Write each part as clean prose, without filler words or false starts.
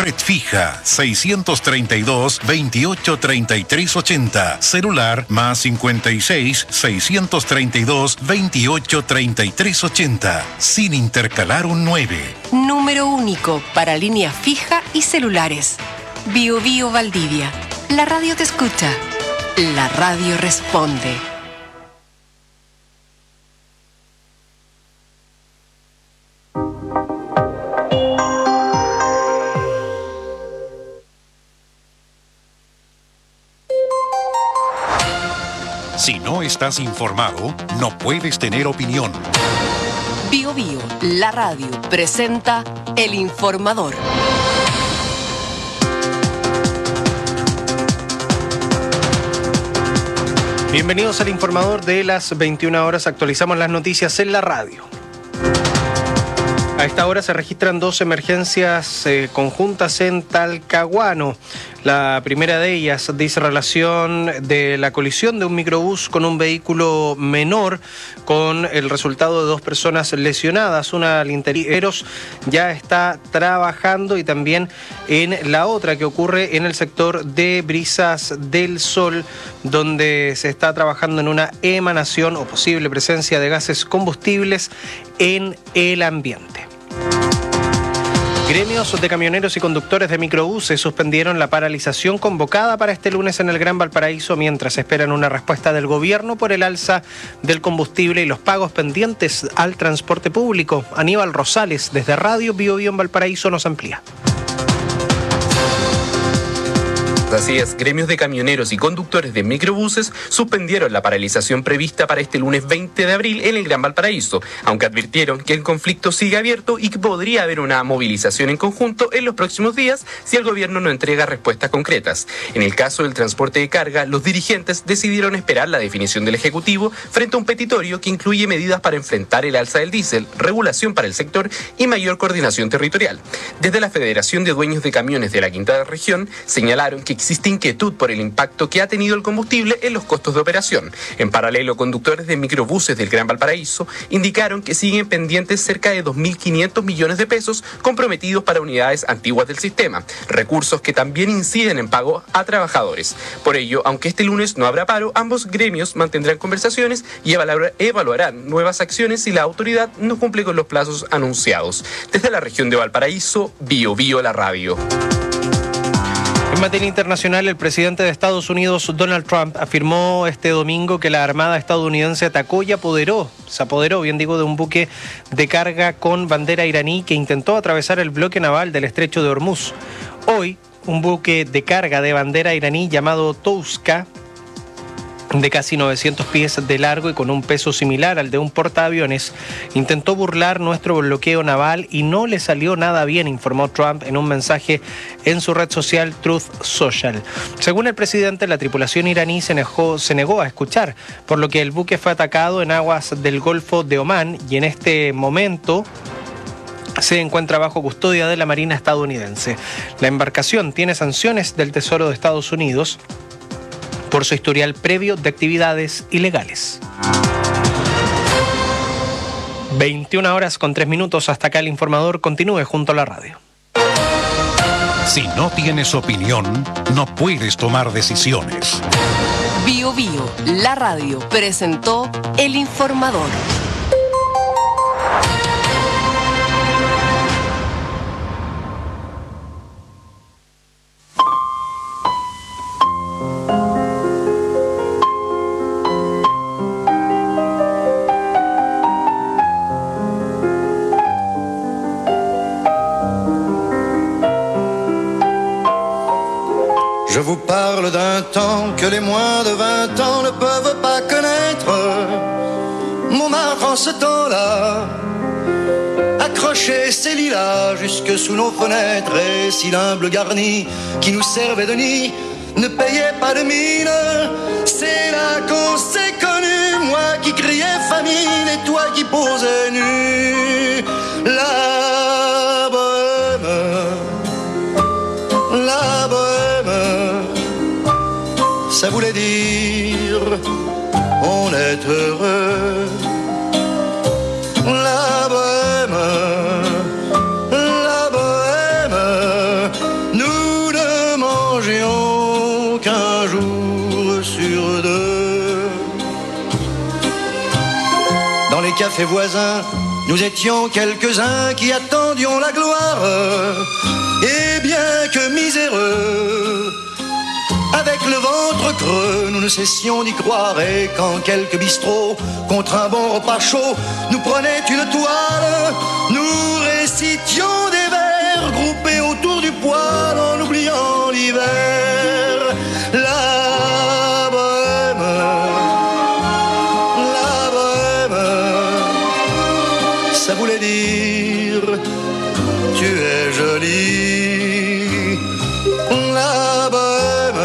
Red fija 632 28 33 80. Celular más 56 632 28 33 80. Sin intercalar un 9. Número único para línea fija y celulares. Bio Bio Valdivia. La radio te escucha. La radio responde. Si no estás informado, no puedes tener opinión. Bio Bio, la radio, presenta El Informador. Bienvenidos al Informador de las 21 horas. Actualizamos las noticias en la radio. A esta hora se registran 2 emergencias conjuntas en Talcahuano. La primera de ellas dice relación de la colisión de un microbús con un vehículo menor, con el resultado de 2 personas lesionadas. Una al interior ya está trabajando, y también en la otra que ocurre en el sector de Brisas del Sol, donde se está trabajando en una emanación o posible presencia de gases combustibles en el ambiente. Gremios de camioneros y conductores de microbuses suspendieron la paralización convocada para este lunes en el Gran Valparaíso, mientras esperan una respuesta del gobierno por el alza del combustible y los pagos pendientes al transporte público. Aníbal Rosales, desde Radio Bio Bio en Valparaíso, nos amplía. Así es, gremios de camioneros y conductores de microbuses suspendieron la paralización prevista para este lunes 20 de abril en el Gran Valparaíso, aunque advirtieron que el conflicto sigue abierto y que podría haber una movilización en conjunto en los próximos días si el gobierno no entrega respuestas concretas. En el caso del transporte de carga, los dirigentes decidieron esperar la definición del Ejecutivo frente a un petitorio que incluye medidas para enfrentar el alza del diésel, regulación para el sector y mayor coordinación territorial. Desde la Federación de Dueños de Camiones de la Quinta Región señalaron que existe inquietud por el impacto que ha tenido el combustible en los costos de operación. En paralelo, conductores de microbuses del Gran Valparaíso indicaron que siguen pendientes cerca de 2.500 millones de pesos comprometidos para unidades antiguas del sistema, recursos que también inciden en pago a trabajadores. Por ello, aunque este lunes no habrá paro, ambos gremios mantendrán conversaciones y evaluarán nuevas acciones si la autoridad no cumple con los plazos anunciados. Desde la región de Valparaíso, Bio Bio la radio. En materia internacional, el presidente de Estados Unidos, Donald Trump, afirmó este domingo que la Armada estadounidense atacó y se apoderó, de un buque de carga con bandera iraní que intentó atravesar el bloque naval del estrecho de Hormuz. Hoy, un buque de carga de bandera iraní llamado Touska, de casi 900 pies de largo y con un peso similar al de un portaaviones, intentó burlar nuestro bloqueo naval y no le salió nada bien, informó Trump en un mensaje en su red social Truth Social. Según el presidente, la tripulación iraní se negó a escuchar, por lo que el buque fue atacado en aguas del Golfo de Omán y en este momento se encuentra bajo custodia de la Marina estadounidense. La embarcación tiene sanciones del Tesoro de Estados Unidos por su historial previo de actividades ilegales. 21 horas con 3 minutos. Hasta acá el Informador. Continúe junto a la radio. Si no tienes opinión, no puedes tomar decisiones. Bio Bio, la radio, presentó El Informador. Je vous parle d'un temps que les moins de 20 ans ne peuvent pas connaître. Montmartre en ce temps-là accrochait ses lilas jusque sous nos fenêtres, et si l'humble garni qui nous servait de nid ne payait pas de mine, c'est là qu'on s'est connus, moi qui criais famine et toi qui posais nu. La bohème, ça voulait dire on est heureux. La bohème, songions qu'un jour sur deux, dans les cafés voisins, nous étions quelques-uns qui attendions la gloire. Et bien que miséreux, avec le ventre creux, nous ne cessions d'y croire. Et quand quelques bistrots, contre un bon repas chaud, nous prenaient une toile, nous récitions des vers groupés autour du poêle en oubliant l'hiver. La bohème, ça voulait dire tu es jolie. La bohème,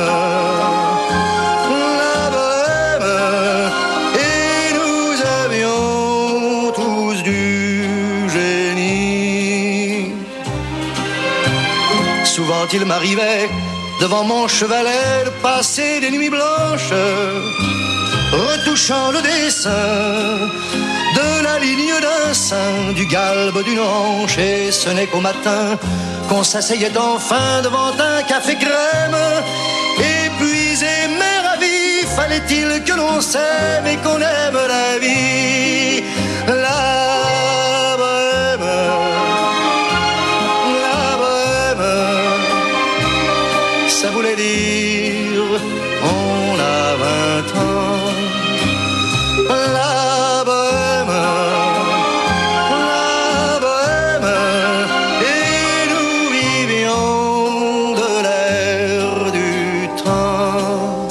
et nous avions tous du génie. Souvent il m'arrivait devant mon chevalet de passer des nuits blanches, retouchant le dessin de la ligne d'un sein, du galbe d'une hanche. Et ce n'est qu'au matin qu'on s'asseyait enfin devant un café crème. Épuisé mais ravi, fallait-il que l'on s'aime et qu'on aime la vie. La bohème, ça voulait dire on a 20 ans. La bohème, et nous vivions de l'air du temps.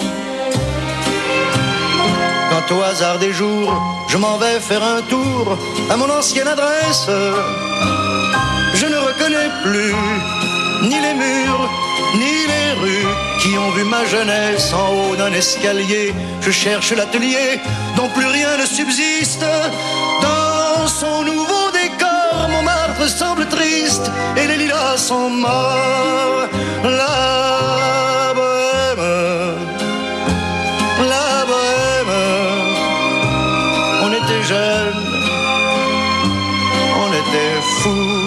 Quand au hasard des jours, je m'en vais faire un tour à mon ancienne adresse, je ne reconnais plus ni les murs, ni les rues qui ont vu ma jeunesse en haut d'un escalier. Je cherche l'atelier dont plus rien ne subsiste. Dans son nouveau décor, Montmartre semble triste et les lilas sont morts. La bohème, on était jeunes, on était fous.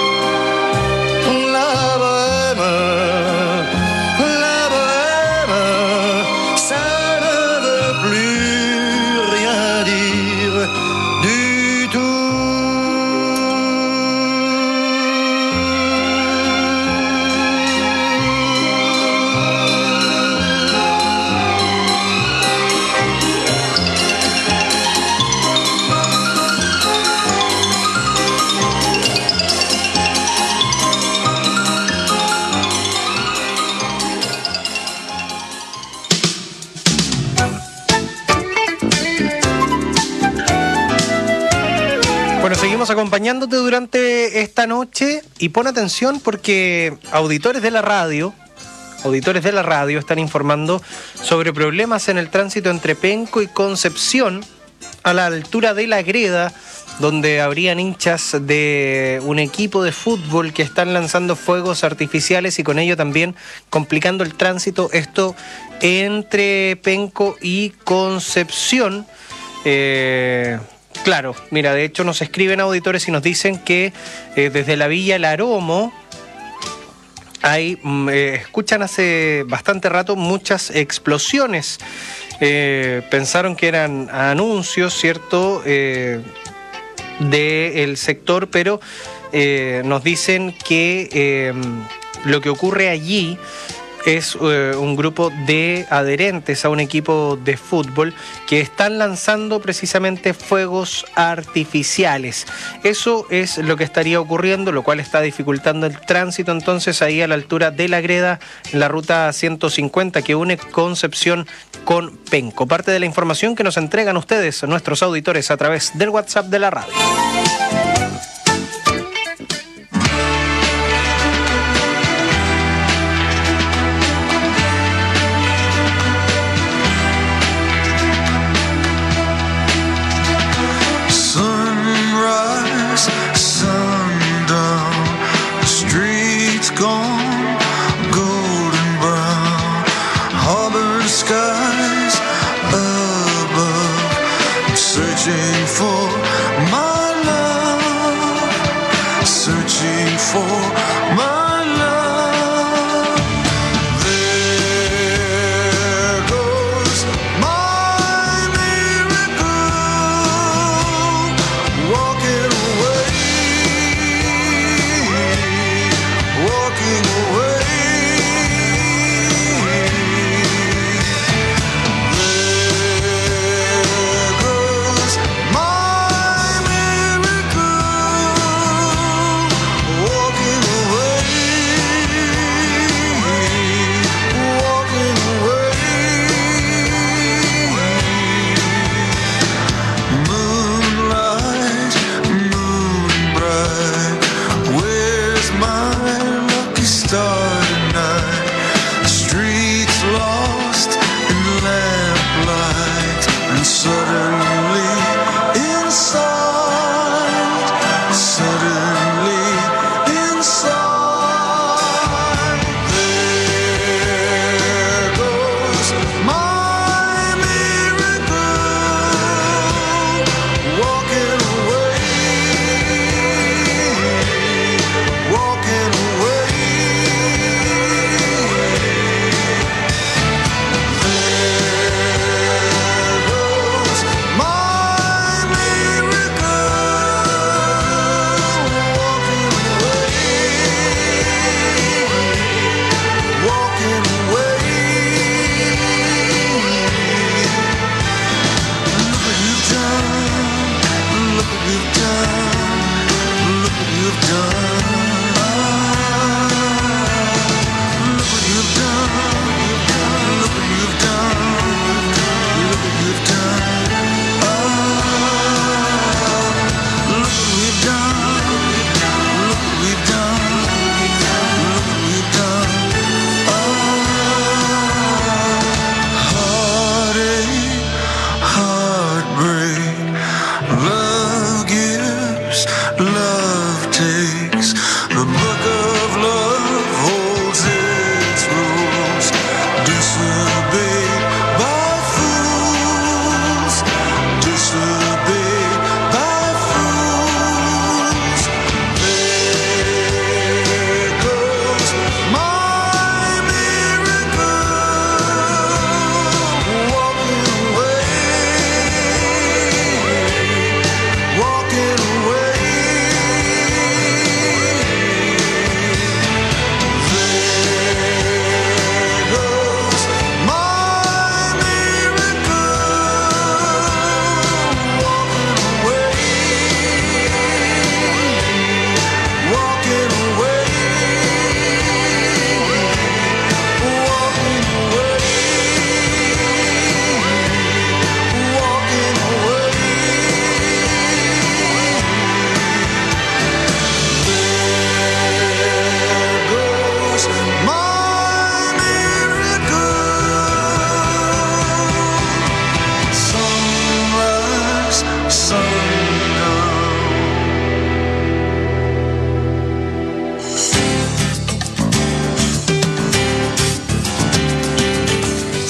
Seguimos acompañándote durante esta noche y pon atención porque auditores de la radio están informando sobre problemas en el tránsito entre Penco y Concepción a la altura de La Greda, donde habrían hinchas de un equipo de fútbol que están lanzando fuegos artificiales y con ello también complicando el tránsito, esto entre Penco y Concepción. Claro, mira, de hecho nos escriben auditores y nos dicen que desde la Villa El Aromo escuchan hace bastante rato muchas explosiones. Pensaron que eran anuncios, ¿cierto?, del sector, pero nos dicen que lo que ocurre allí es un grupo de adherentes a un equipo de fútbol que están lanzando precisamente fuegos artificiales. Eso es lo que estaría ocurriendo, lo cual está dificultando el tránsito entonces ahí a la altura de La Greda, en la ruta 150 que une Concepción con Penco. Parte de la información que nos entregan ustedes, nuestros auditores, a través del WhatsApp de la radio. For my love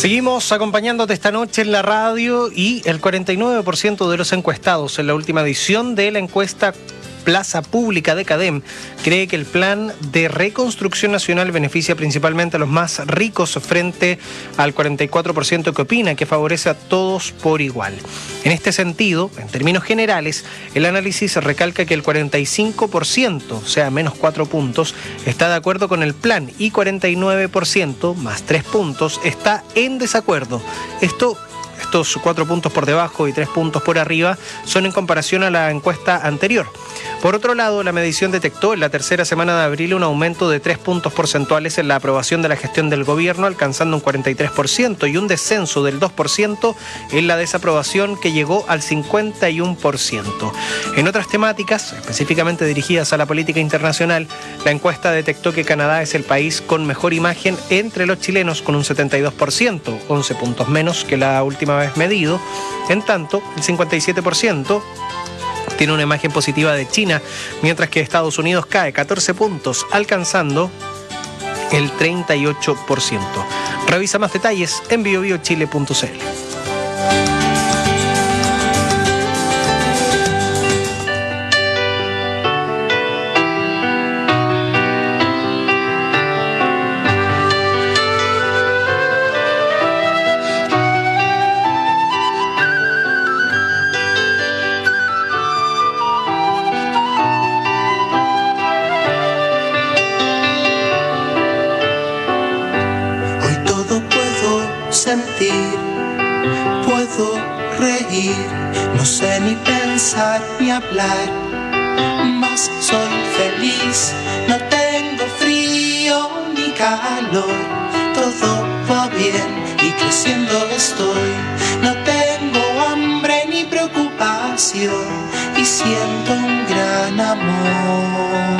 Seguimos acompañándote esta noche en la radio y el 49% de los encuestados en la última edición de la encuesta Plaza Pública de CADEM cree que el plan de reconstrucción nacional beneficia principalmente a los más ricos frente al 44% que opina que favorece a todos por igual. En este sentido, en términos generales, el análisis recalca que el 45%, o sea, menos 4 puntos, está de acuerdo con el plan y 49%, más 3 puntos, está en desacuerdo. Estos 4 puntos por debajo y 3 puntos por arriba son en comparación a la encuesta anterior. Por otro lado, la medición detectó en la tercera semana de abril un aumento de 3 puntos porcentuales en la aprobación de la gestión del gobierno, alcanzando un 43%, y un descenso del 2% en la desaprobación, que llegó al 51%. En otras temáticas, específicamente dirigidas a la política internacional, la encuesta detectó que Canadá es el país con mejor imagen entre los chilenos, con un 72%, 11 puntos menos que la última vez medido. En tanto, el 57% tiene una imagen positiva de China, mientras que Estados Unidos cae 14 puntos, alcanzando el 38%. Revisa más detalles en biobiochile.cl. Puedo reír, no sé ni pensar ni hablar, mas soy feliz, no tengo frío ni calor, todo va bien y creciendo estoy, no tengo hambre ni preocupación y siento un gran amor.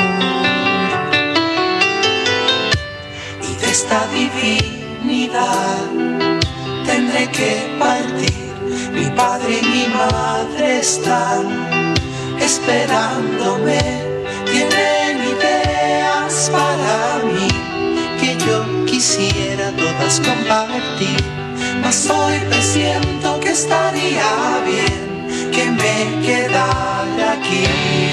Y de esta divinidad tendré que partir, mi padre y mi madre están esperándome, tienen ideas para mí que yo quisiera todas compartir, mas hoy presiento que estaría bien que me quedara aquí.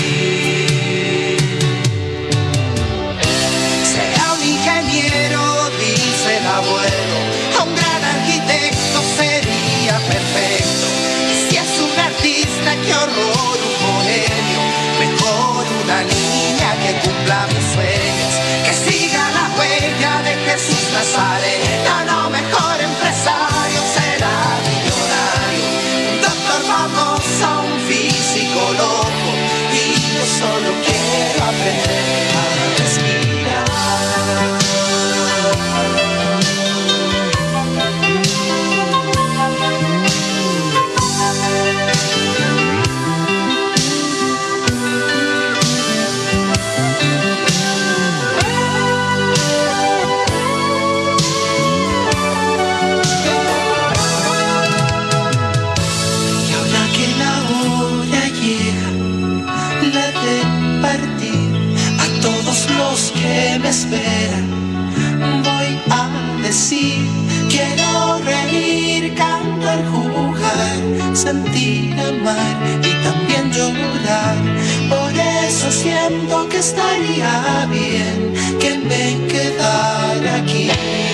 Será un ingeniero, dice el abuelo, un gran arquitecto sería perfecto. Y si es un artista, qué horror, un bohemio, mejor una niña que cumpla mis sueños, que siga la huella de Jesús Nazareno. No, mejor empresario será millonario, un doctor famoso, un físico loco, y yo solo quiero aprender a respirar. Que me esperan, voy a decir, quiero reír, cantar, jugar, sentir, amar y también llorar. Por eso siento que estaría bien que me quedara aquí.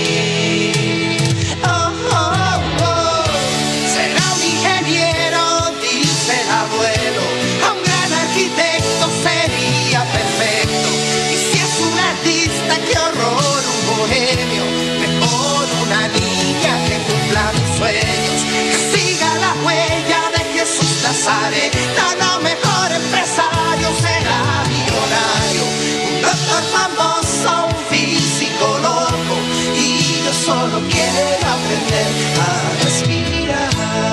Oh, oh, oh. Será un ingeniero, dice el abuelo, un gran arquitecto sería perfecto. Qué horror, un bohemio, mejor una niña que cumpla mis sueños, que siga la huella de Jesús Nazareno. No, mejor empresario será millonario, un doctor famoso, un físico loco, y yo solo quiero aprender a respirar.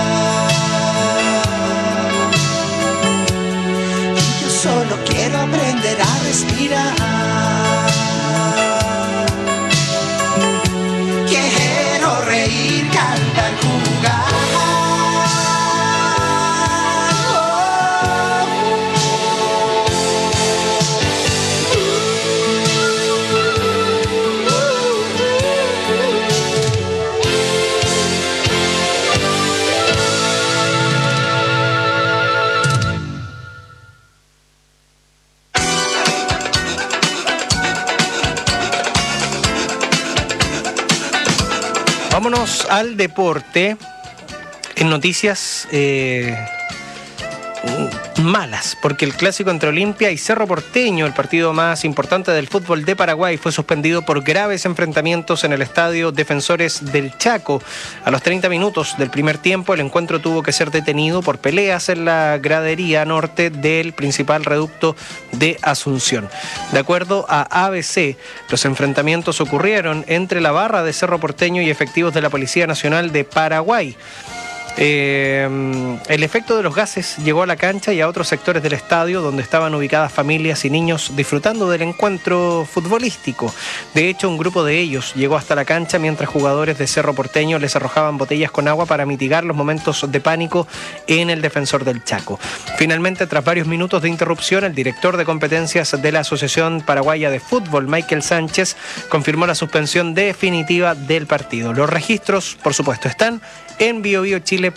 Y yo solo quiero aprender a respirar. Quiero reír, cantar, jugar. Oh, Vámonos al deporte. En noticias malas, porque el clásico entre Olimpia y Cerro Porteño, el partido más importante del fútbol de Paraguay, fue suspendido por graves enfrentamientos en el estadio Defensores del Chaco. A los 30 minutos del primer tiempo, el encuentro tuvo que ser detenido por peleas en la gradería norte del principal reducto de Asunción. De acuerdo a ABC, los enfrentamientos ocurrieron entre la barra de Cerro Porteño y efectivos de la Policía Nacional de Paraguay. El efecto de los gases llegó a la cancha y a otros sectores del estadio donde estaban ubicadas familias y niños disfrutando del encuentro futbolístico. De hecho, un grupo de ellos llegó hasta la cancha mientras jugadores de Cerro Porteño les arrojaban botellas con agua para mitigar los momentos de pánico en el Defensor del Chaco. Finalmente, tras varios minutos de interrupción, el director de competencias de la Asociación Paraguaya de Fútbol, Michael Sánchez, confirmó la suspensión definitiva del partido. Los registros, por supuesto, están en biobiochile.cl.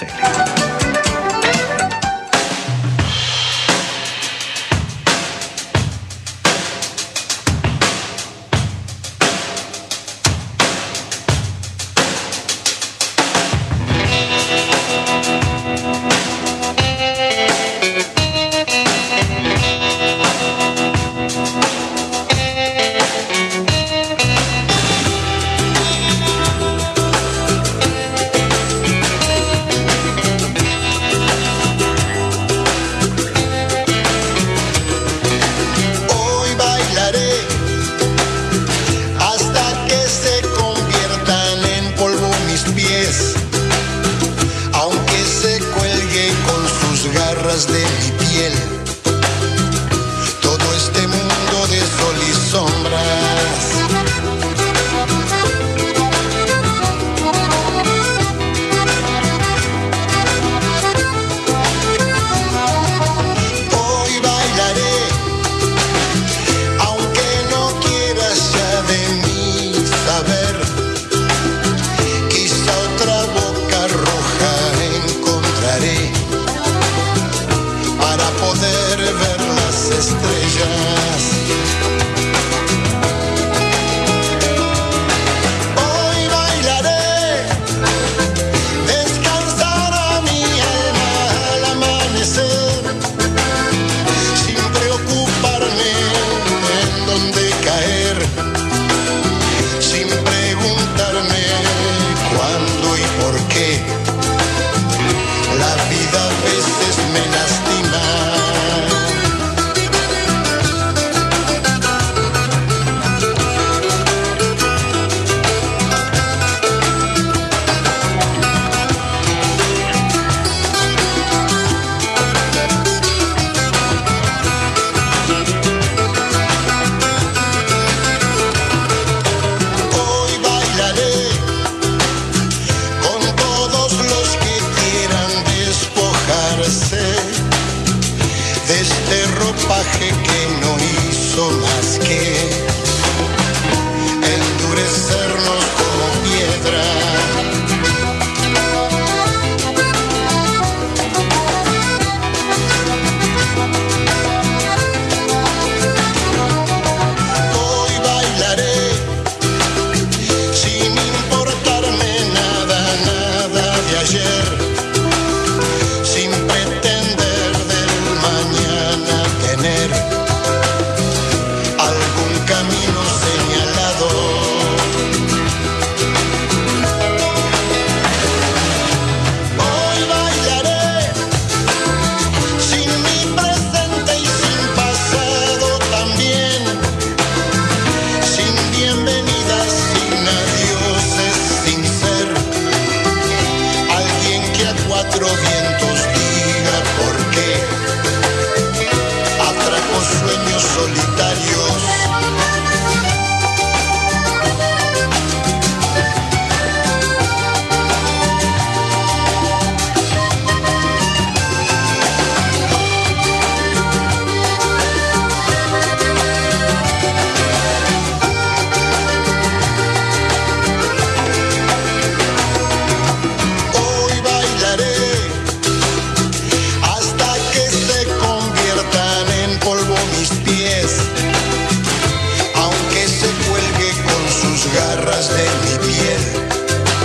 De mi piel, todo este mundo de sol y sombras. Hoy bailaré, aunque no quieras ya de mí saber. Quizá otra boca roja encontraré para poder ver las estrellas. Hoy bailaré, descansará mi alma al amanecer, sin preocuparme en dónde caer, sin preguntarme cuándo y por qué. La vida a veces me lastima. Hoy bailaré con todos los que quieran despojarse de este ropaje que no hizo más que endurecernos como piedra. Hoy bailaré sin importarme nada, nada de ayer, sin pretender del mañana tener algún camino señalado. Hoy bailaré sin mi presente y sin pasado también, sin bienvenidas, sin adioses, sin ser alguien que a cuatro vientos diga por qué atraco sueños solitarios. Hoy bailaré hasta que se conviertan en polvo mis pies, aunque se cuelgue con sus garras de mi piel.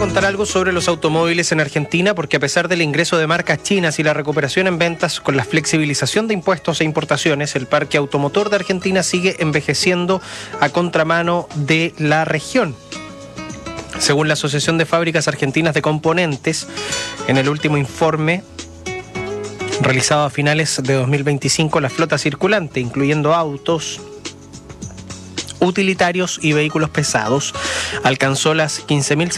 contar algo sobre los automóviles en Argentina, porque a pesar del ingreso de marcas chinas y la recuperación en ventas con la flexibilización de impuestos e importaciones, el parque automotor de Argentina sigue envejeciendo a contramano de la región. Según la Asociación de Fábricas Argentinas de Componentes, en el último informe realizado a finales de 2025, la flota circulante, incluyendo autos, utilitarios y vehículos pesados, alcanzó las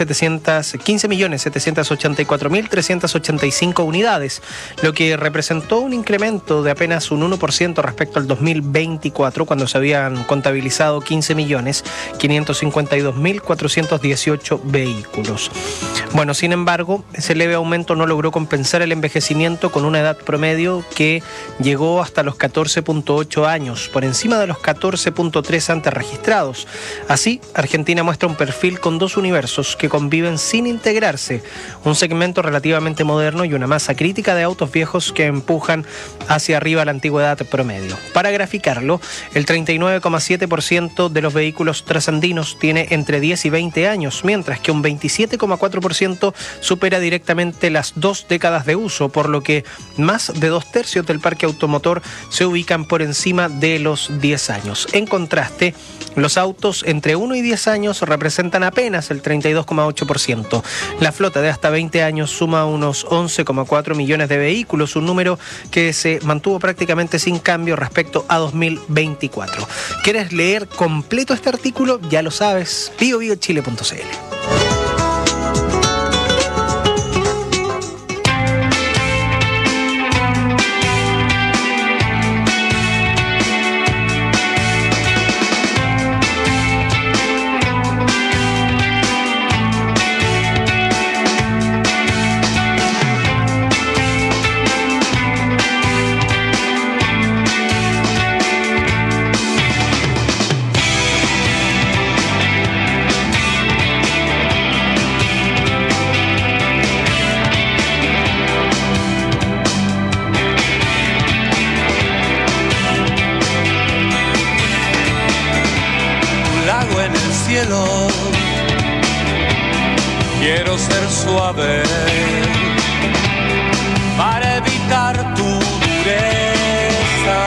15.784.385 unidades, lo que representó un incremento de apenas un 1% respecto al 2024, cuando se habían contabilizado 15.552.418 vehículos. Bueno, sin embargo, ese leve aumento no logró compensar el envejecimiento, con una edad promedio que llegó hasta los 14.8 años, por encima de los 14.3 antes registrados. Así, Argentina muestra un perfil con dos universos que conviven sin integrarse, un segmento relativamente moderno y una masa crítica de autos viejos que empujan hacia arriba la antigüedad promedio. Para graficarlo, el 39,7% de los vehículos trasandinos tiene entre 10 y 20 años, mientras que un 27,4% supera directamente las 2 décadas de uso, por lo que más de 2/3 del parque automotor se ubican por encima de los 10 años. En contraste, los autos entre 1 y 10 años representan apenas el 32,8%. La flota de hasta 20 años suma unos 11,4 millones de vehículos, un número que se mantuvo prácticamente sin cambio respecto a 2024. ¿Quieres leer completo este artículo? Ya lo sabes, biobiochile.cl. Quiero ser suave para evitar tu dureza.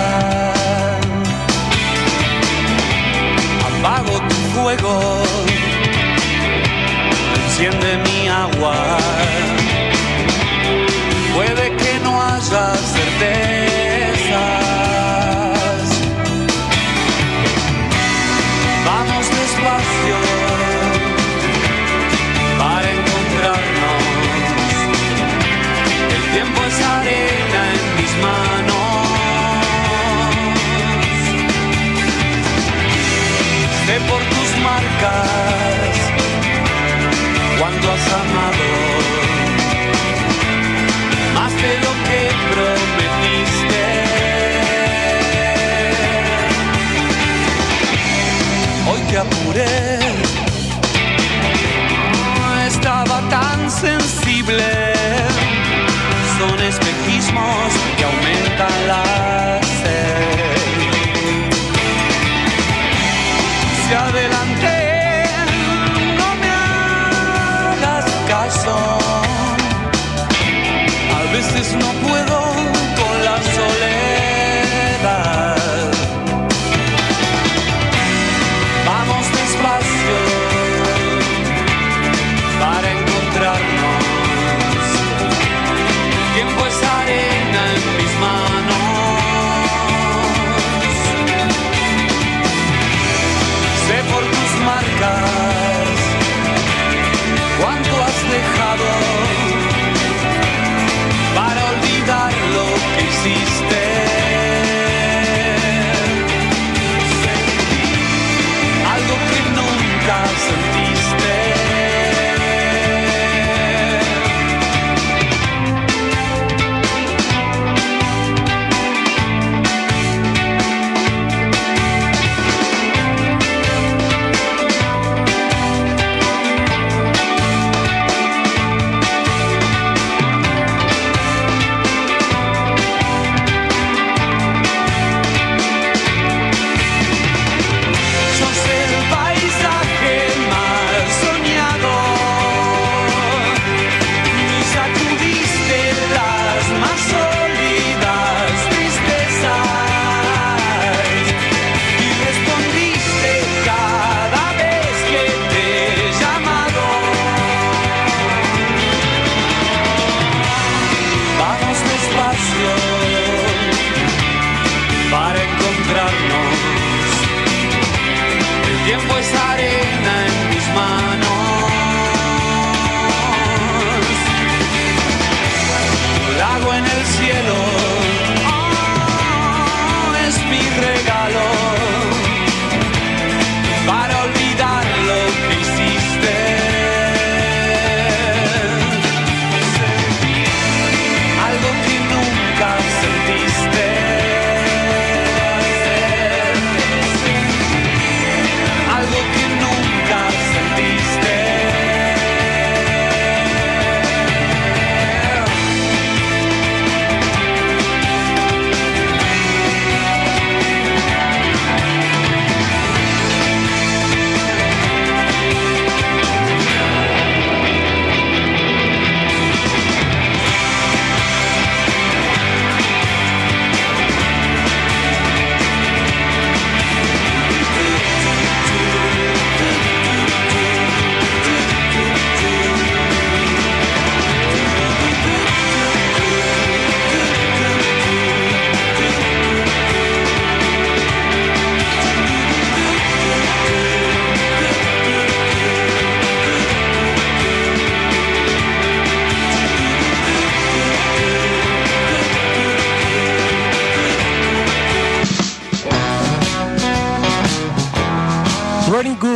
Apago tu fuego, enciende mi agua. Puede que no haya certezas. Vamos despacio para encontrarnos. El tiempo es arena en mis manos. Sé por tus marcas cuando has amado.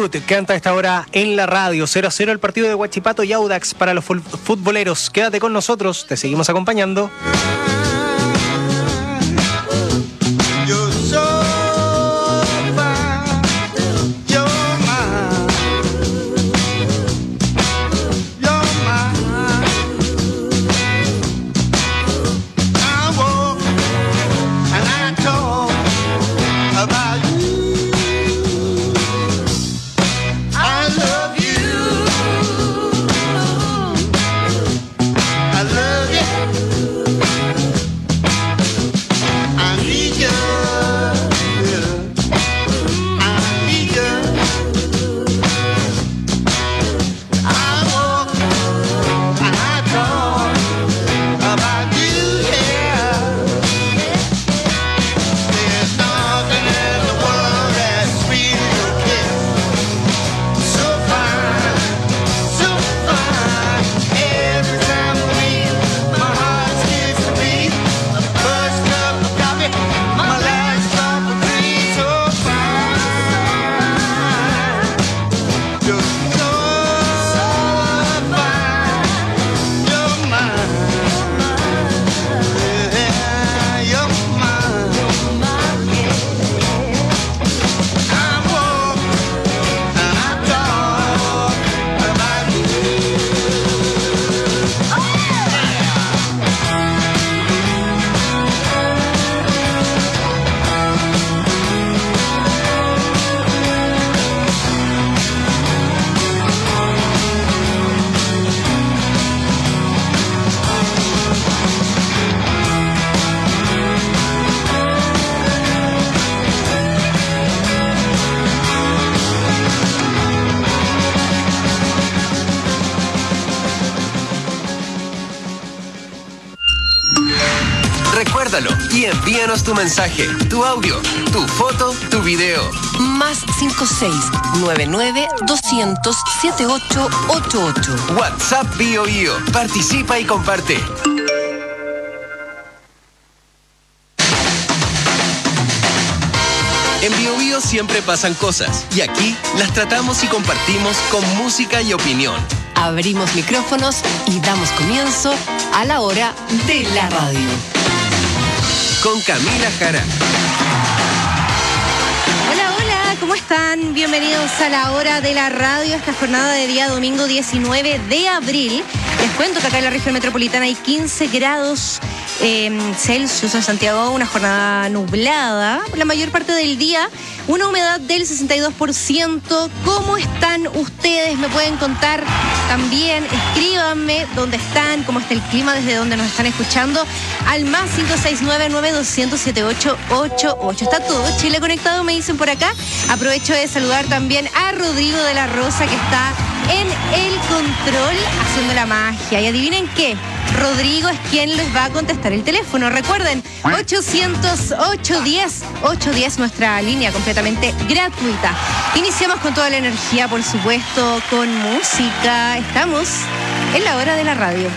Good canta a esta hora en la radio. 0-0 el partido de Huachipato y Audax para los futboleros. Quédate con nosotros, te seguimos acompañando. Recuérdalo y envíanos tu mensaje, tu audio, tu foto, tu video. Más 56-99-200-7888. WhatsApp Bio Bio. Participa y comparte. En Bio Bio siempre pasan cosas y aquí las tratamos y compartimos con música y opinión. Abrimos micrófonos y damos comienzo a la hora de la radio. Con Camila Jara. Hola, hola, ¿cómo están? Bienvenidos a la hora de la radio, esta jornada de día domingo 19 de abril. Les cuento que acá en la región metropolitana hay 15 grados Celsius en Santiago, una jornada nublada la mayor parte del día, una humedad del 62%. ¿Cómo están ustedes? Me pueden contar también, escríbanme dónde están, cómo está el clima desde donde nos están escuchando, al más 569-900-7888. Está todo Chile conectado, me dicen por acá. Aprovecho de saludar también a Rodrigo de la Rosa, que está en el control haciendo la magia. Y adivinen qué, Rodrigo es quien les va a contestar el teléfono. Recuerden, 800-810-810, nuestra línea completamente gratuita. Iniciamos con toda la energía, por supuesto, con música. Estamos en la hora de la radio.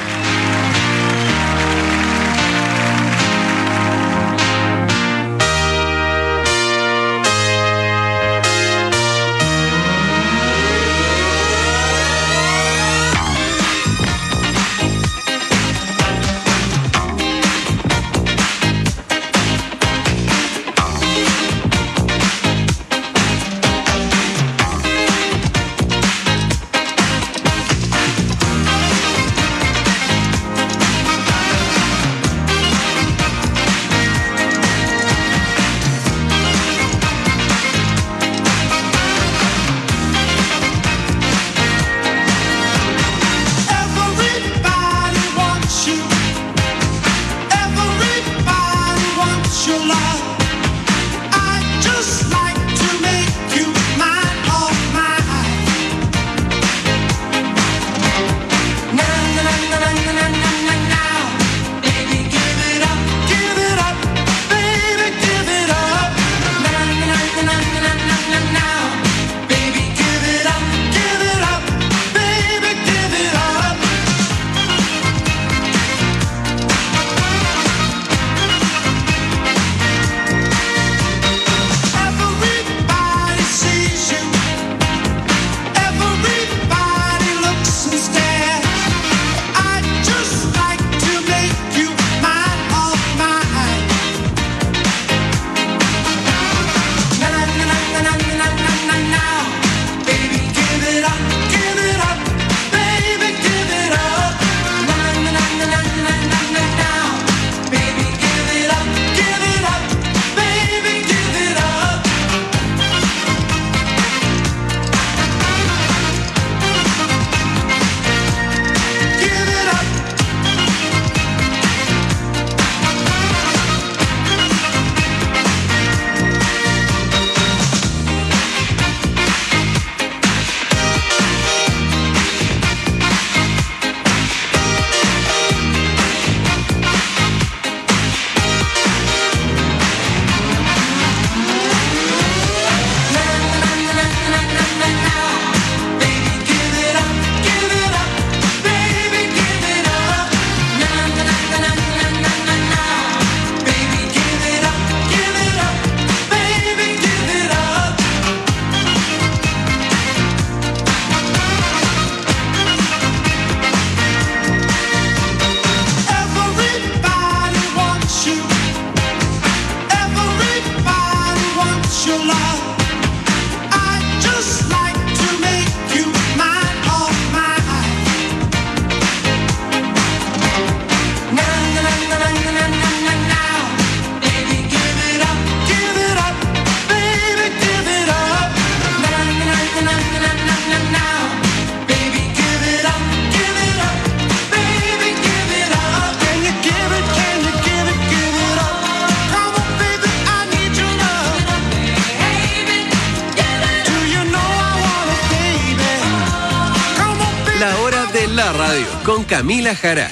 con Camila Jara.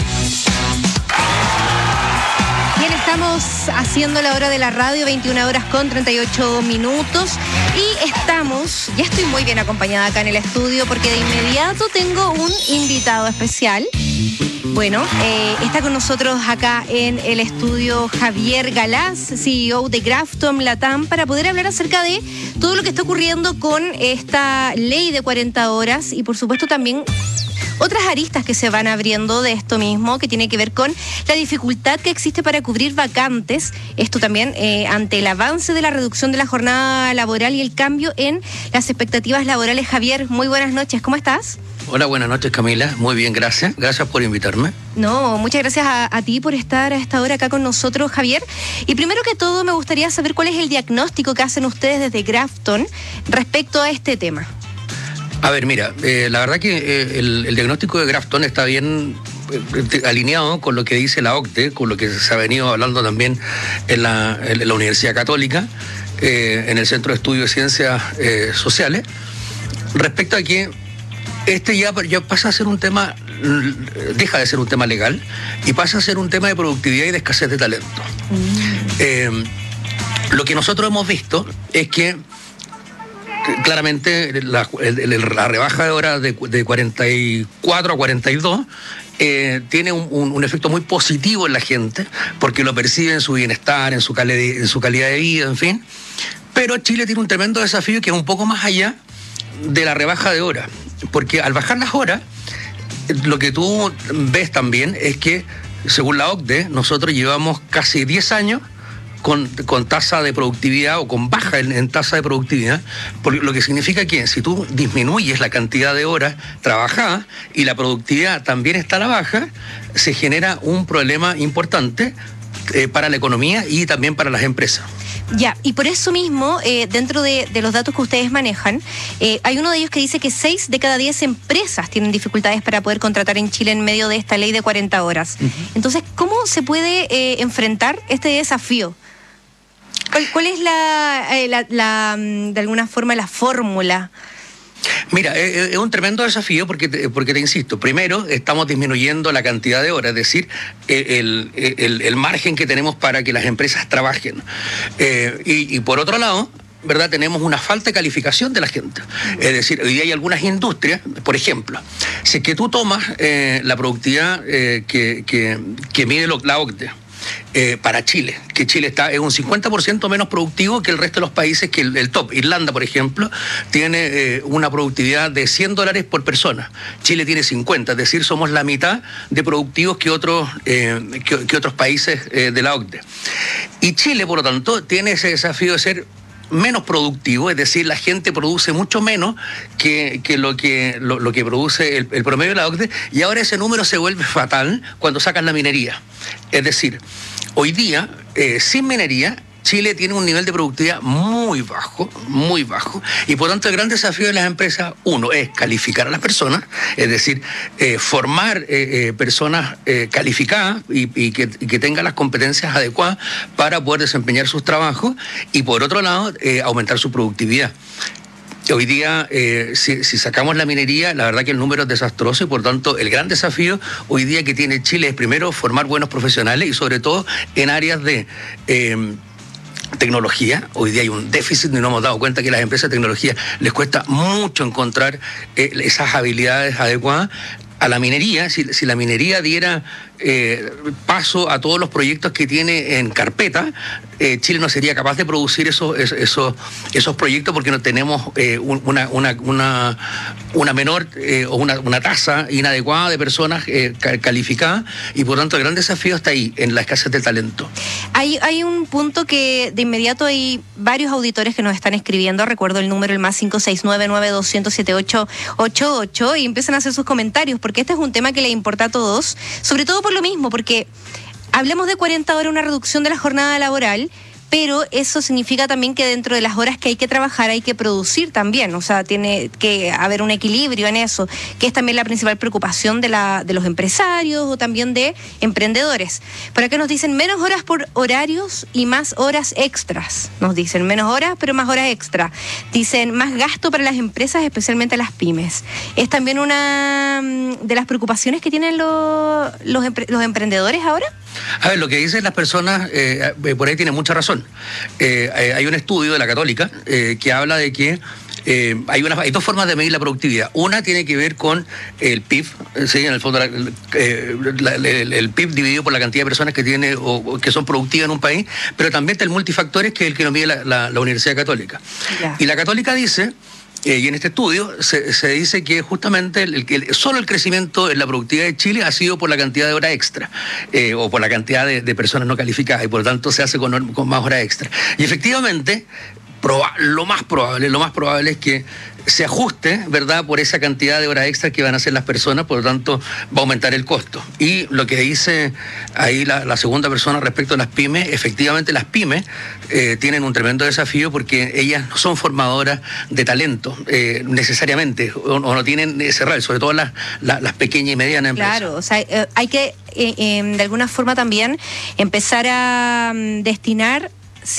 Bien, estamos haciendo la hora de la radio, 21 horas con 38 minutos. Y ya estoy muy bien acompañada acá en el estudio porque de inmediato tengo un invitado especial. Bueno, está con nosotros acá en el estudio Javier Galaz, CEO de Grafton Latam, para poder hablar acerca de todo lo que está ocurriendo con esta ley de 40 horas y por supuesto también otras aristas que se van abriendo de esto mismo, que tiene que ver con la dificultad que existe para cubrir vacantes. Esto también ante el avance de la reducción de la jornada laboral y el cambio en las expectativas laborales. Javier, muy buenas noches, ¿cómo estás? Hola, buenas noches, Camila. Muy bien, gracias. Gracias por invitarme. No, muchas gracias a ti por estar a esta hora acá con nosotros, Javier. Y primero que todo, me gustaría saber cuál es el diagnóstico que hacen ustedes desde Grafton respecto a este tema. A ver, mira, la verdad que el diagnóstico de Grafton está bien alineado con lo que dice la OCDE, con lo que se ha venido hablando también en la Universidad Católica, en el Centro de Estudio de Ciencias Sociales, respecto a que este ya pasa a ser un tema, deja de ser un tema legal y pasa a ser un tema de productividad y de escasez de talento. Lo que nosotros hemos visto es que claramente la rebaja de horas de 44 a 42 tiene un efecto muy positivo en la gente, porque lo percibe en su bienestar, en su calidad de vida, en fin. Pero Chile tiene un tremendo desafío que es un poco más allá de la rebaja de horas, porque al bajar las horas, lo que tú ves también es que, según la OCDE, nosotros llevamos casi 10 años con tasa de productividad o con baja en tasa de productividad, lo que significa que si tú disminuyes la cantidad de horas trabajadas y la productividad también está a la baja, se genera un problema importante para la economía y también para las empresas. Ya, y por eso mismo, dentro de los datos que ustedes manejan, hay uno de ellos que dice que 6 de cada 10 empresas tienen dificultades para poder contratar en Chile en medio de esta ley de 40 horas. Uh-huh. Entonces, ¿cómo se puede enfrentar este desafío? ¿Cuál es de alguna forma la fórmula? Mira, es un tremendo desafío porque te insisto, primero estamos disminuyendo la cantidad de horas, es decir, el margen que tenemos para que las empresas trabajen. Y por otro lado, ¿verdad? Tenemos una falta de calificación de la gente. Es decir, hoy día hay algunas industrias, por ejemplo, si es que tú tomas la productividad que mide la OCDE, para Chile, que Chile es un 50% menos productivo que el resto de los países, que el top. Irlanda, por ejemplo, tiene una productividad de $100 por persona. Chile tiene 50, es decir, somos la mitad de productivos que otros países de la OCDE. Y Chile, por lo tanto, tiene ese desafío de ser menos productivo, es decir, la gente produce mucho menos que lo que produce el promedio de la OCDE, y ahora ese número se vuelve fatal cuando sacan la minería. Es decir, hoy día, sin minería, Chile tiene un nivel de productividad muy bajo, y por tanto el gran desafío de las empresas, uno, es calificar a las personas, es decir, formar personas calificadas y que tengan las competencias adecuadas para poder desempeñar sus trabajos, y por otro lado, aumentar su productividad. Hoy día, si sacamos la minería, la verdad que el número es desastroso, y por tanto el gran desafío hoy día que tiene Chile es primero formar buenos profesionales, y sobre todo en áreas de tecnología. Hoy día hay un déficit y no hemos dado cuenta que a las empresas de tecnología les cuesta mucho encontrar esas habilidades adecuadas. A la minería, si la minería diera paso a todos los proyectos que tiene en carpeta, Chile no sería capaz de producir esos proyectos, porque no tenemos una menor o una tasa inadecuada de personas calificadas, y por tanto el gran desafío está ahí, en la escasez del talento. Hay un punto que de inmediato hay varios auditores que nos están escribiendo, recuerdo el número, el más 569-9200-7888, y empiezan a hacer sus comentarios, porque este es un tema que le importa a todos, sobre todo por lo mismo, porque hablamos de 40 horas, una reducción de la jornada laboral, pero eso significa también que dentro de las horas que hay que trabajar hay que producir también, o sea, tiene que haber un equilibrio en eso, que es también la principal preocupación de los empresarios o también de emprendedores. Por acá nos dicen menos horas por horarios y más horas extras. Nos dicen menos horas, pero más horas extra. Dicen más gasto para las empresas, especialmente las pymes. Es también una de las preocupaciones que tienen los emprendedores ahora. A ver, lo que dicen las personas, por ahí tiene mucha razón. Hay un estudio de la Católica que habla de que hay dos formas de medir la productividad. Una tiene que ver con el PIB, ¿sí? En el fondo el PIB dividido por la cantidad de personas que tiene o que son productivas en un país, pero también está el multifactores, que es el que nos mide la Universidad Católica. Yeah. Y la Católica dice, y en este estudio se dice que justamente solo el crecimiento en la productividad de Chile ha sido por la cantidad de horas extra, o por la cantidad de personas no calificadas, y por lo tanto se hace con más horas extra. Y efectivamente, lo más probable es que se ajuste, ¿verdad?, por esa cantidad de horas extras que van a hacer las personas, por lo tanto va a aumentar el costo. Y lo que dice ahí la segunda persona respecto a las pymes, efectivamente las pymes tienen un tremendo desafío porque ellas no son formadoras de talento necesariamente, o no tienen ese rol, sobre todo las pequeñas y medianas empresas. Claro, o sea, hay que de alguna forma también empezar a destinar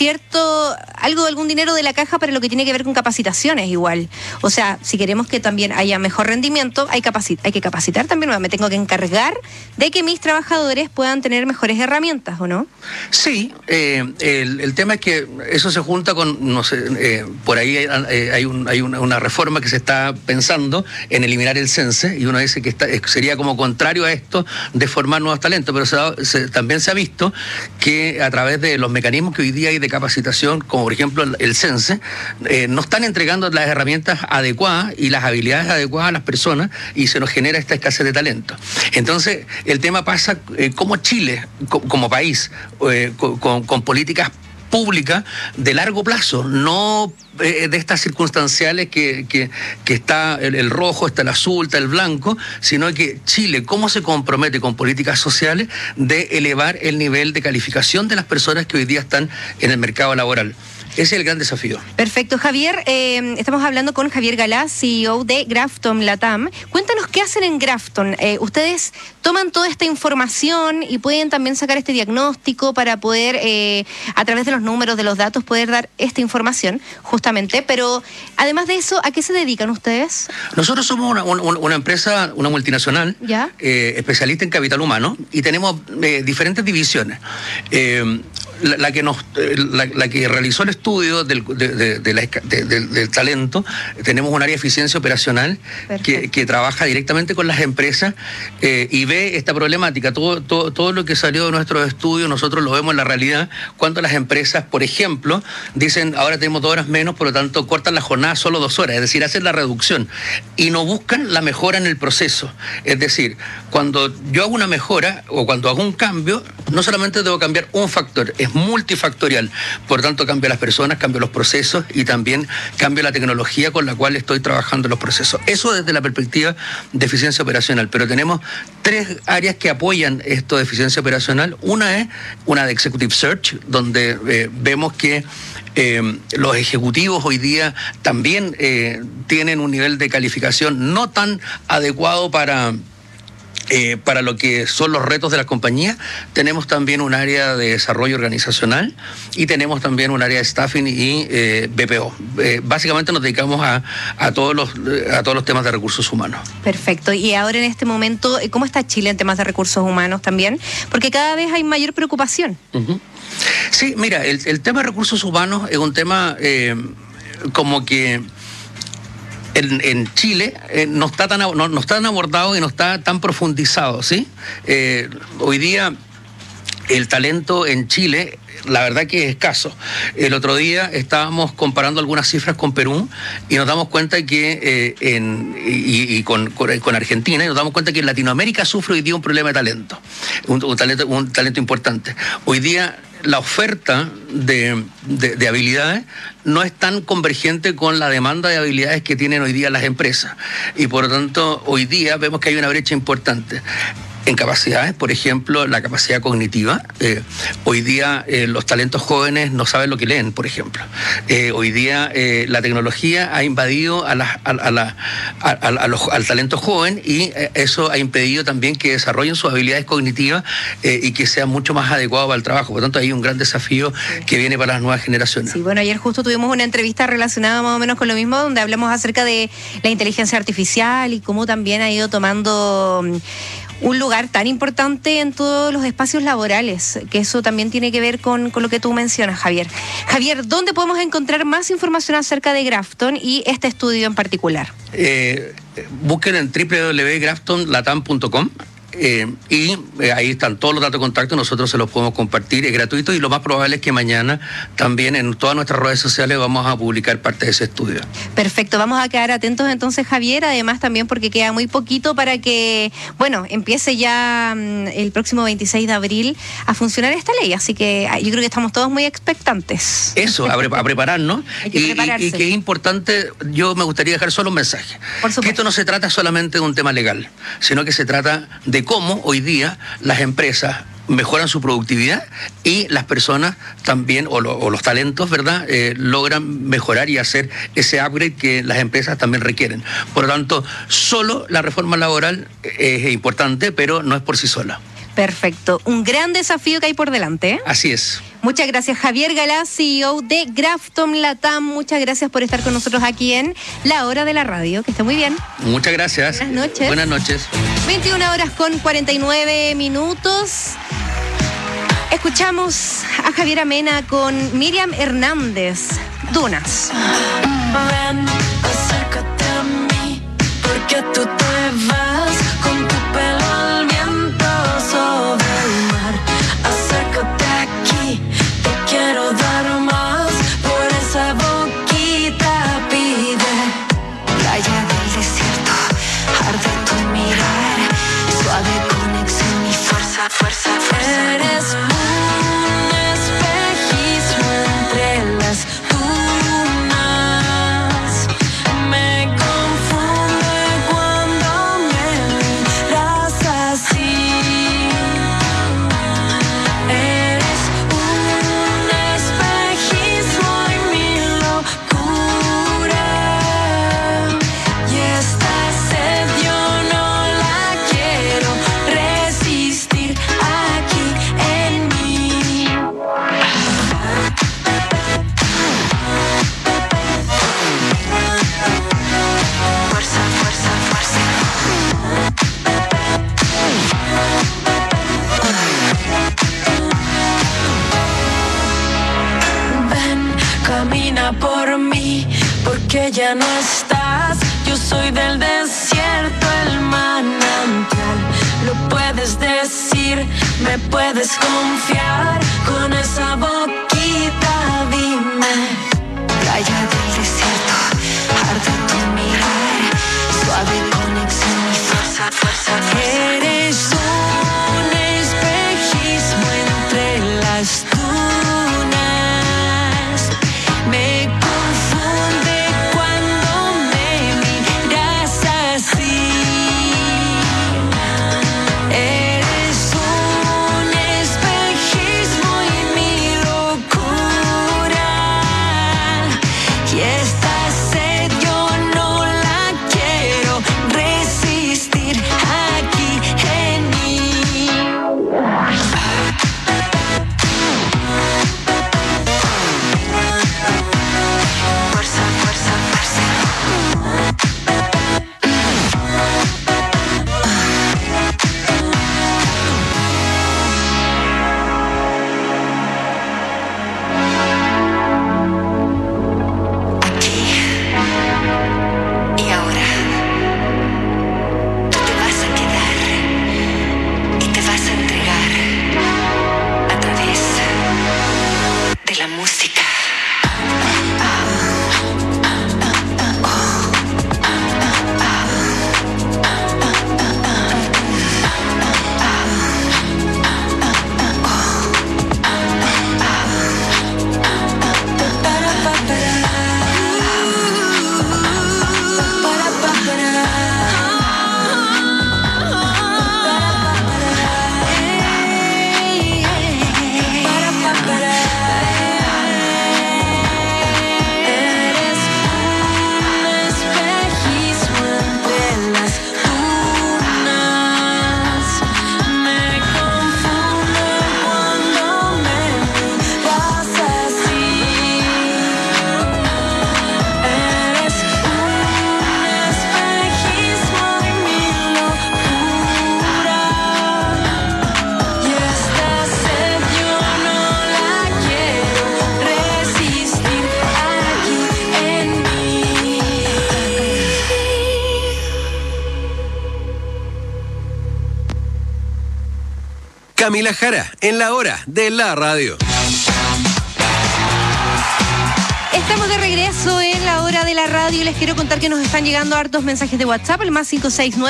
algún dinero de la caja para lo que tiene que ver con capacitaciones igual. O sea, si queremos que también haya mejor rendimiento, hay que capacitar también. Me tengo que encargar de que mis trabajadores puedan tener mejores herramientas, ¿o no? Sí, el tema es que eso se junta con, no sé, por ahí hay una reforma que se está pensando en eliminar el CENSE, y uno dice que sería como contrario a esto de formar nuevos talentos, pero también se ha visto que a través de los mecanismos que hoy día hay de capacitación, como por ejemplo el CENSE, no están entregando las herramientas adecuadas y las habilidades adecuadas a las personas, y se nos genera esta escasez de talento. Entonces, el tema pasa como Chile, como país, con políticas pública de largo plazo, no de estas circunstanciales que está el rojo, está el azul, está el blanco, sino que Chile, cómo se compromete con políticas sociales de elevar el nivel de calificación de las personas que hoy día están en el mercado laboral. Ese es el gran desafío. Perfecto, Javier. Estamos hablando con Javier Galaz, CEO de Grafton Latam. Cuéntanos qué hacen en Grafton. Ustedes toman toda esta información y pueden también sacar este diagnóstico para poder, a través de los números, de los datos, poder dar esta información, justamente. Pero además de eso, ¿a qué se dedican ustedes? Nosotros somos una empresa, una multinacional, especialista en capital humano, y tenemos diferentes divisiones. La que realizó el estudio del talento, tenemos un área de eficiencia operacional que trabaja directamente con las empresas y ve esta problemática. Todo lo que salió de nuestros estudios nosotros lo vemos en la realidad, cuando las empresas, por ejemplo, dicen ahora tenemos 2 horas menos, por lo tanto cortan la jornada solo 2 horas, es decir, hacen la reducción y no buscan la mejora en el proceso. Es decir, cuando yo hago una mejora o cuando hago un cambio, no solamente debo cambiar un factor, es multifactorial. Por tanto, cambio las personas, cambio los procesos y también cambio la tecnología con la cual estoy trabajando en los procesos. Eso desde la perspectiva de eficiencia operacional. Pero tenemos 3 áreas que apoyan esto de eficiencia operacional. Una es una de Executive Search, donde vemos que los ejecutivos hoy día también tienen un nivel de calificación no tan adecuado para lo que son los retos de la compañía. Tenemos también un área de desarrollo organizacional y tenemos también un área de staffing y BPO. Básicamente nos dedicamos a todos los temas de recursos humanos. Perfecto. Y ahora en este momento, ¿cómo está Chile en temas de recursos humanos también? Porque cada vez hay mayor preocupación. Uh-huh. Sí, mira, el tema de recursos humanos es un tema como que en Chile no está tan abordado y no está tan profundizado, ¿sí? Hoy día el talento en Chile, la verdad que es escaso. El otro día estábamos comparando algunas cifras con Perú y nos damos cuenta que con Argentina, y nos damos cuenta que en Latinoamérica sufre hoy día un problema de talento, un talento importante. Hoy día la oferta de habilidades no es tan convergente con la demanda de habilidades que tienen hoy día las empresas, y por lo tanto hoy día vemos que hay una brecha importante. en capacidades, por ejemplo, la capacidad cognitiva. Hoy día los talentos jóvenes no saben lo que leen, por ejemplo. Hoy día la tecnología ha invadido al talento joven y eso ha impedido también que desarrollen sus habilidades cognitivas y que sea mucho más adecuado para el trabajo. Por lo tanto, hay un gran desafío que viene para las nuevas generaciones. Sí, bueno, ayer justo tuvimos una entrevista relacionada más o menos con lo mismo, donde hablamos acerca de la inteligencia artificial y cómo también ha ido tomando un lugar tan importante en todos los espacios laborales, que eso también tiene que ver con lo que tú mencionas, Javier. Javier, ¿dónde podemos encontrar más información acerca de Grafton y este estudio en particular? Busquen en www.graftonlatam.com. Y ahí están todos los datos de contacto, nosotros se los podemos compartir, es gratuito y lo más probable es que mañana también en todas nuestras redes sociales vamos a publicar parte de ese estudio. Perfecto, vamos a quedar atentos entonces, Javier, además también porque queda muy poquito para que, bueno, empiece ya el próximo 26 de abril a funcionar esta ley, así que yo creo que estamos todos muy expectantes. Eso, a prepararnos. Hay que prepararse. Y que es importante, yo me gustaría dejar solo un mensaje. Por supuesto. Que esto no se trata solamente de un tema legal, sino que se trata de cómo hoy día las empresas mejoran su productividad y las personas también, o los talentos, ¿verdad?, logran mejorar y hacer ese upgrade que las empresas también requieren. Por lo tanto, solo la reforma laboral es importante, pero no es por sí sola. Perfecto, un gran desafío que hay por delante, ¿eh? Así es. Muchas gracias, Javier Galá, CEO de Grafton Latam. Muchas gracias por estar con nosotros aquí en La Hora de la Radio. Que esté muy bien. Muchas gracias. Buenas noches. Buenas noches. 21:49. Escuchamos a Javier Amena con Miriam Hernández. Dunas. Ven, acércate a mí, porque tú te vas con tu pelo al viento sobre el mar. Acércate aquí, te quiero dar más, por esa boquita pide. Playa del desierto, arde tu mirar, suave conexión y fuerza, fuerza, fuerza. Eres un espejismo entre las dunas. Me confunde cuando me miras así. Eres un espejismo y mi locura. Y esta sed yo no la quiero resistir aquí en mí. Fuerza, fuerza, fuerza. Ven, camina por mí, porque ya no estás. Yo soy del desierto, el manantial. Lo puedes decir, me puedes confiar. Con esa boquita dime. Playa del desierto, arde tu mirar, suave conexión y fuerza, fuerza, fuerza. Eres un espejismo entre las dunas. Me confunde cuando me miras así. Eres un espejismo y mi locura. Y esta sed yo no la quiero resistir aquí en mí. Camila Jara, en la hora de la radio. Estamos de regreso en la hora de la radio y les quiero contar que nos están llegando hartos mensajes de WhatsApp, el más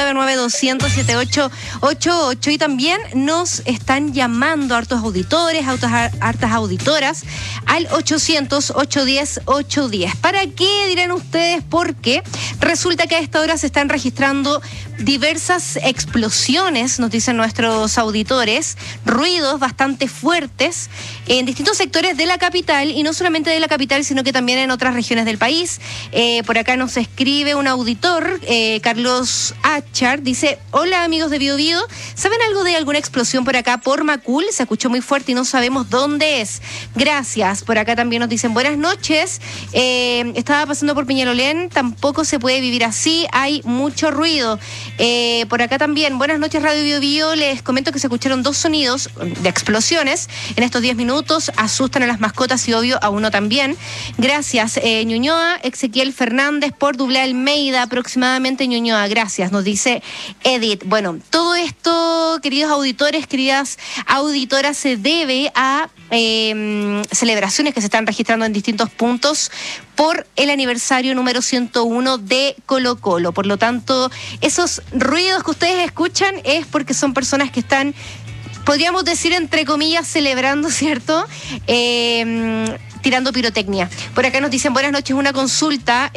569-9200-7888, y también nos están llamando hartos auditores, hartas auditoras al 800-810-810. ¿Para qué? Dirán ustedes, porque resulta que a esta hora se están registrando diversas explosiones, nos dicen nuestros auditores, ruidos bastante fuertes en distintos sectores de la capital, y no solamente de la capital, sino que también en otras regiones del país. Por acá nos escribe un auditor, Carlos Achar, dice: hola amigos de Bio Bio, ¿saben algo de alguna explosión por acá por Macul? Se escuchó muy fuerte y no sabemos dónde es. Gracias. Por acá también nos dicen: buenas noches, estaba pasando por Peñalolén, tampoco se puede vivir así, hay mucho ruido. Por acá también: buenas noches Radio Bio Bio, les comento que se escucharon 2 sonidos de explosiones en estos 10 minutos, asustan a las mascotas y obvio a uno también. Gracias, Ñuñoa, Ezequiel Fernández por Dublé Almeida, aproximadamente Ñuñoa, gracias, nos dice Edith. Bueno, todo esto, queridos auditores, queridas auditoras, se debe a celebraciones que se están registrando en distintos puntos por el aniversario número 101 de Colo Colo. Por lo tanto, esos ruidos que ustedes escuchan es porque son personas que están, podríamos decir entre comillas, celebrando, ¿cierto? Tirando pirotecnia. Por acá nos dicen: buenas noches, una consulta.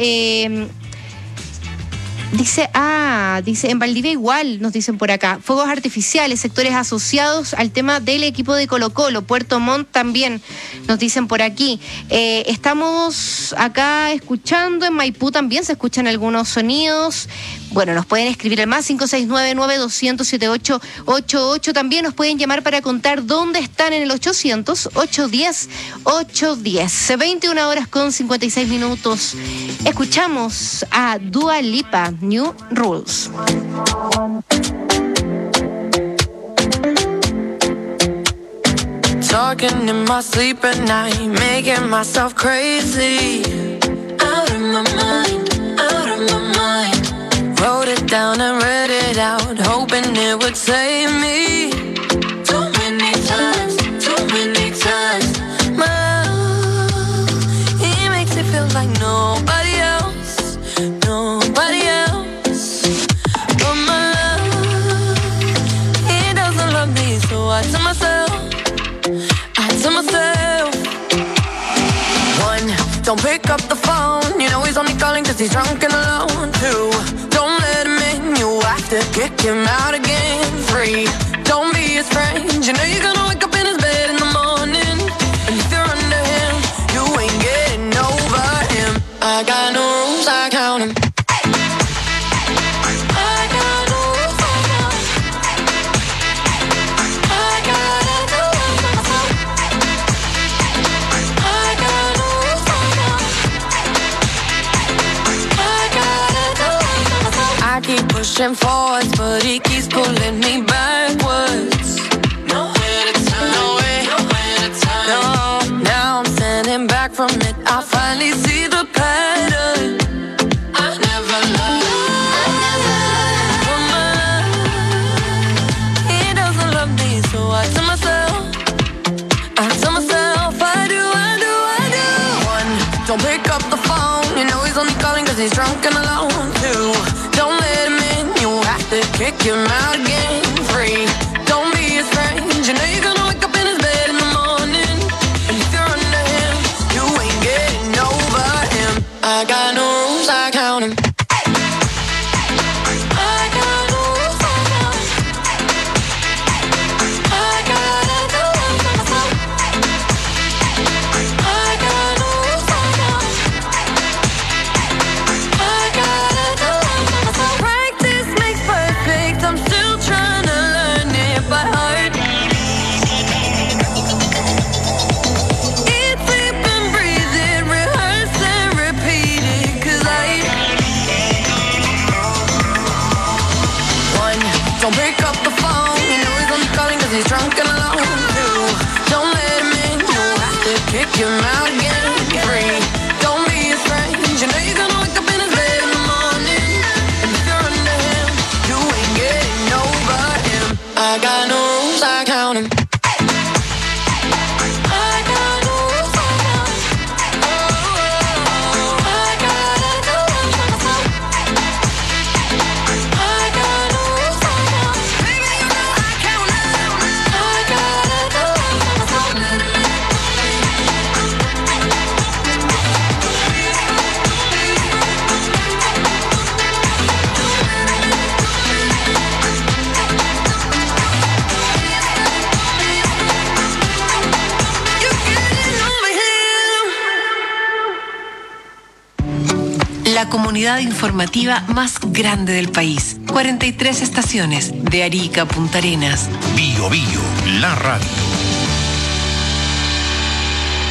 Dice en Valdivia igual, nos dicen por acá, fuegos artificiales, sectores asociados al tema del equipo de Colo Colo, Puerto Montt también, nos dicen por aquí. Estamos acá escuchando, en Maipú también se escuchan algunos sonidos. Bueno, nos pueden escribir al más 569-9200-7888, también nos pueden llamar para contar dónde están en el 800-810-810. 21 horas con 56 minutos. Escuchamos a Dua Lipa, New Rules. Talking in my sleep at night, making myself crazy. Out of my mind, out of my mind. Wrote it down and read it out, hoping it would save me. Too many times, too many times. My love, he makes it feel like nobody else, nobody else. But my love, he doesn't love me, so I tell myself, one, don't pick up the phone, you know he's only calling cause he's drunk and alone. Two, don't let him in, you have to kick him out again. Three, don't be his friend, you know you're gonna wake up in his bed in the morning. And if you're under him, you ain't getting over him. I got no rules, I count him. Pushing forwards, but he keeps pulling me backwards. Nowhere to turn, nowhere to turn. No, now I'm standing back from it. I finally see the pattern. I never loved. He doesn't love me, so I tell myself, I do. One, don't pick up the phone, you know he's only calling cause he's drunk and alone. Two, don't let him in, you have to kick him out again. Three, don't be his friend, you know you're gonna wake up in his bed in the morning. And if you're under him, you ain't getting over him. I got no rules, I count him. Don't pick up the phone, you know he's only calling cause he's drunk and alone. Two, don't let him in, you have to kick him out again. Three, don't be his friend, you know you're gonna wake up in his bed in the morning. And if you're under him, you ain't getting over him. I got no rules, I count him. la comunidad informativa más grande del país. 43 estaciones, de Arica a Punta Arenas. Bio Bio, la radio.